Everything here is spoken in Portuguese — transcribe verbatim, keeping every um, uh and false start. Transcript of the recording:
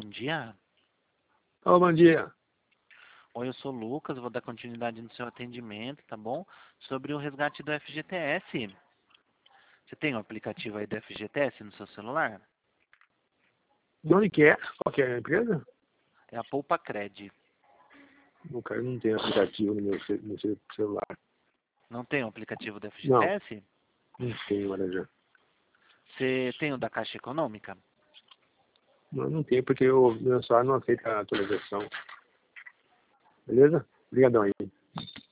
dia. Ô, bom dia. Oi, eu sou o Lucas, vou dar continuidade no seu atendimento, tá bom? Sobre o resgate do F G T S. Você tem o aplicativo aí do F G T S no seu celular? De onde que é? Qual que é a empresa? É a Poupa Cred. O cara não tem aplicativo no meu, ce- no seu celular. Não tem o aplicativo do Não, F G T S? não tem, Marajá. Você tem o da Caixa Econômica? Não, não tem, porque o meu celular não aceita a atualização. Beleza? Obrigadão aí.